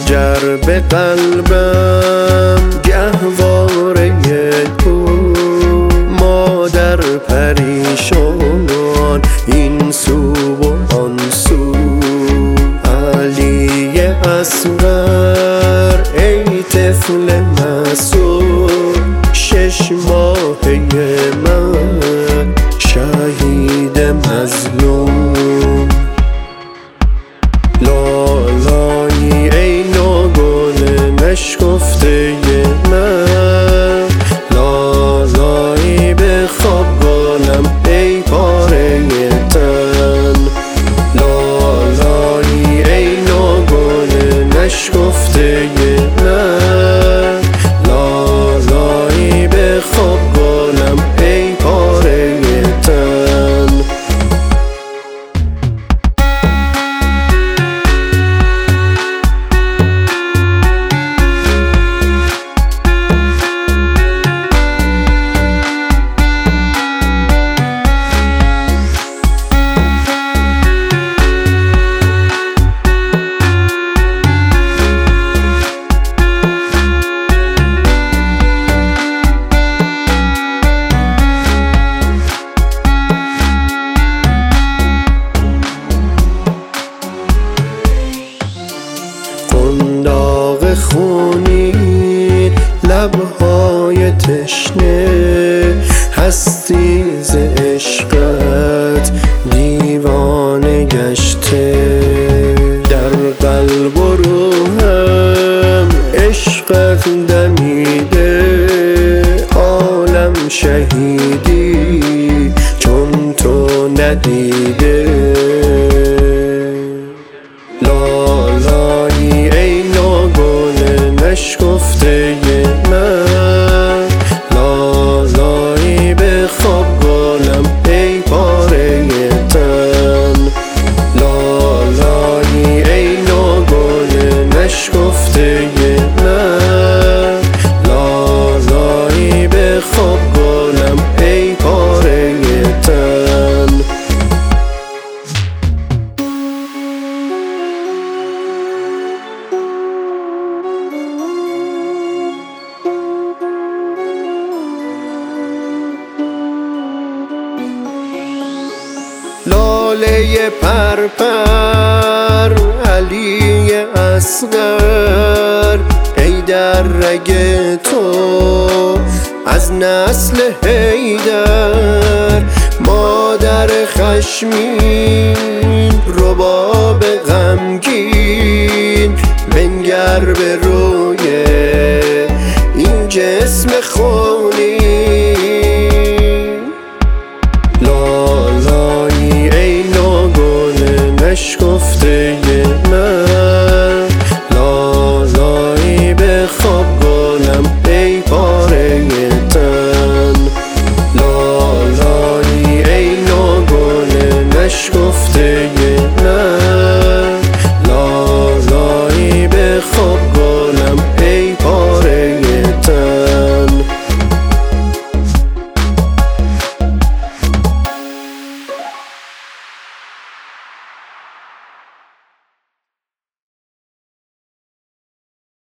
جرب قلبم گهواره تو، مادر پریشان این سو و آن سو. علی اصغر ای طفل معصوم، 6 ماهه من شهید مظلوم. لالایی ای ناگل نشکفته من، لالایی به خواب بالم ای پاره تن. لالایی ای ناگل نشکفته من، لالایی به خواب بالم ای پاره تن. قنداق خونی لبهای تشنه، هستی ز عشقت دیوانه گشته. در قلب و روحم عشقت دمیده، عالم شهیدی چون تو ندیده. لالایی ای ناگل نشکفته من، لالایی به خواب بالم ای پاره تن. لالایی ای ناگل نشکفته من، لالایی به خواب بالم ای پاره تن. لاله پرپر علی اصغر، ای در رگ تو از نسل حیدر. مادر خشمین رباب غمگین، بنگر به رو